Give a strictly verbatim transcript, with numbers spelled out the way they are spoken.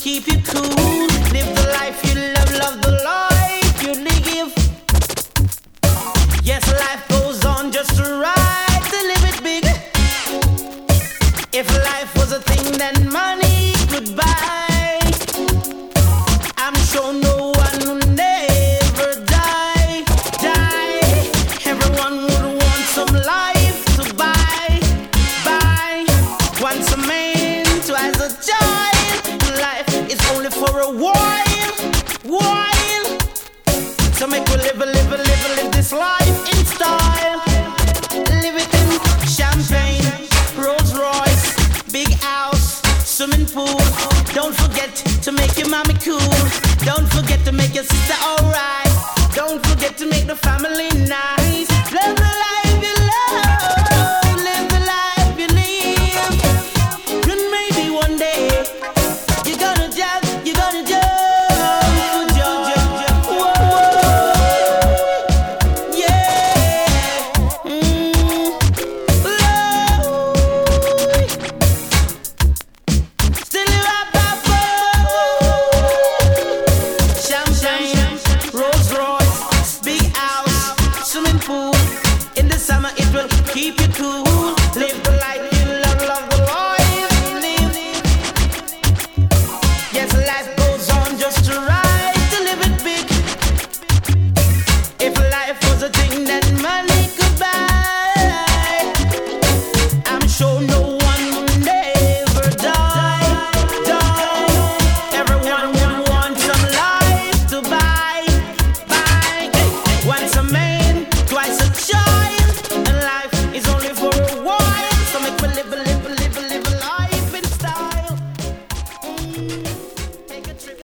keep you cool. Live the life you love, love the life you live. Yes, life goes on just right to live it big. If life was a thing, then money could buy. I'm sure no one will never die, die. Everyone would want some life to buy, buy. Once a man, twice a child. Life is only for a while, while. So make we live, live, live, live this life in style. Live it in champagne, Rolls Royce, big house, swimming pool. Don't forget to make your mommy cool. Don't forget to make your sister alright. Don't forget to make the family nice. Live the life you love, live the life you live. And maybe one day you're gonna jump, you're gonna jump, jump, jump, jump. Whoa, yeah. Mm. Lord. Still you up, up, champagne, Rolls Royce, big house, swimming pool. In the summer it will keep you cool. Live the life